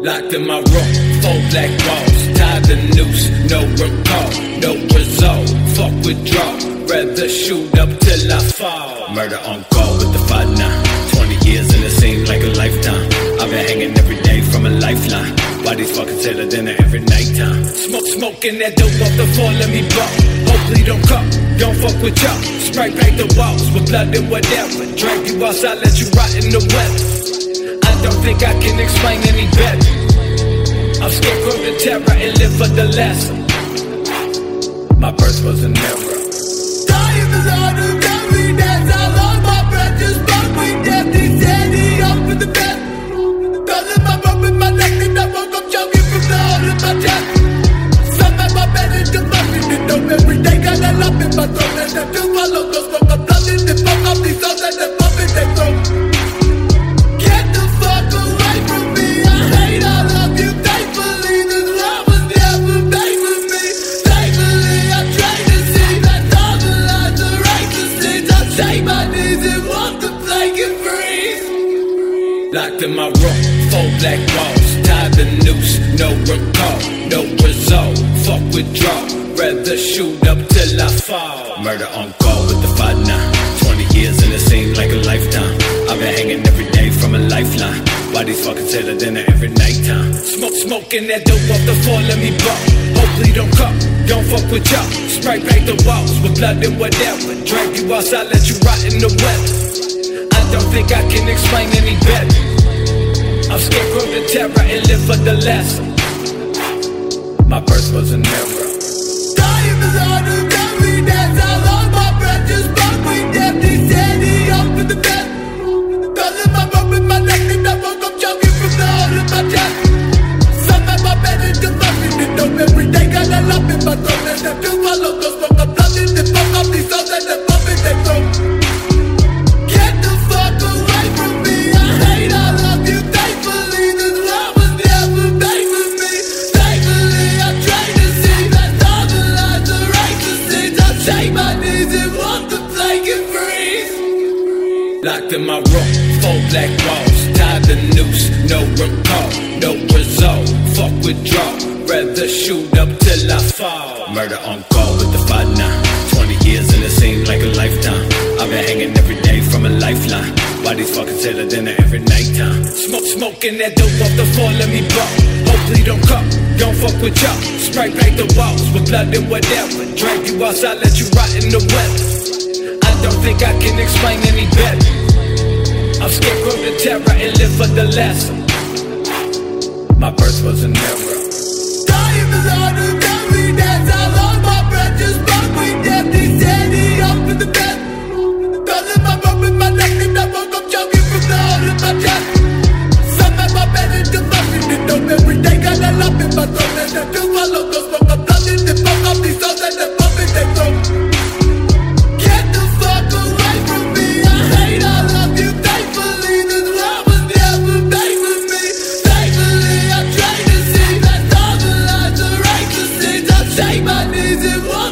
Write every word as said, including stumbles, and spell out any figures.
Locked in my room, four black walls, tied the noose, no recall, no result. Fuck withdraw, rather shoot up till I fall. Murder on call with the five nine. Twenty years and it seems like a lifetime. I've been hanging every day from a lifeline. Bodies fucking till the dinner every nighttime. Smoke, smoking that dope off the floor, let me bump. Hopefully don't come, don't fuck with y'all. Spray paint the walls with blood and whatever. Drag you outside, let you rot in the weather. I don't think I can explain any better. I'm scarecrow to terror and live for the lesson. My birth was an error. Dying is hard to bury, that's how long my breath just broke me death. He said he up in the bed. Calling my rope in my neck and I woke up choking from the hole in my chest. Some of my bed into my feet and dope every day. Got a lump in my throat and I do follow those smoke. I'm blooding the fuck off these souls and they're pumping their throat. Get the fuck away from me, I hate all of you. Thankfully this love was never made for me. Thankfully I tried to see that all the lies are righteousness. I take my knees and walk the plank and breathe. Locked in my room, four black walls, tied the noose, no recall, no result. Fuck withdraw, rather shoot up till I fall. Murder on call with the five nine. Twenty years and it seems like a lifetime. I've been hanging every day from a lifeline. Bodies fucking till the dinner every nighttime. Smoke, smoking that dope off the floor, let me bump. Hopefully don't come, don't fuck with y'all. Spray paint the walls with blood and whatever. Drag you outside, let you rot in the weather. I don't think I can explain any better. I'm scarecrow to terror and live for the lesson. My birth was an error. Dying is hard to bury, that's how long my breath just broke me death. He said he up in the bed. Calling my rope in my neck and I woke up choking from the hole in my chest. Some of my bed into my feet and dope every day. Got a lump in my throat and I do follow those smoke. I'm blooding the fuck off these souls and they're pumping their throat. Get the fuck away from me, I hate all of you. Thankfully this love was never made for me. Thankfully I tried to see that all the lies are righteousness. I take my knees and walk the plank and breathe. Locked in my room, four black walls, tied the noose, no recall, no result. Fuck withdraw, rather shoot up till I fall. Murder on call with the five nine. Twenty years and it seems like a lifetime. I've been hanging every day from a lifeline. Bodies fucking till the dinner every nighttime. Smoke, smoking that dope off the floor, let me bump. Hopefully don't come, don't fuck with y'all. Spray paint the walls with blood and whatever. Drag you outside, let you rot in the weather. I don't think I can explain any better. I'm scarecrow to terror and live for the lesson. My birth was an error. Dying is hard to bury, that's how long my breath just broke me death. He said he up in the bed. Calling my rope in my neck and I woke up choking from the hole in my chest. Some of my bed into my feet and dope every day. Got a lump in my throat and I do follow those smoke. I'm blooding the fuck off these souls and they're pumping their throat. Get the fuck away from me, I hate all of you. Thankfully this love was never made for me. Thankfully I tried to see that all the lies are righteousness. I take my knees and walk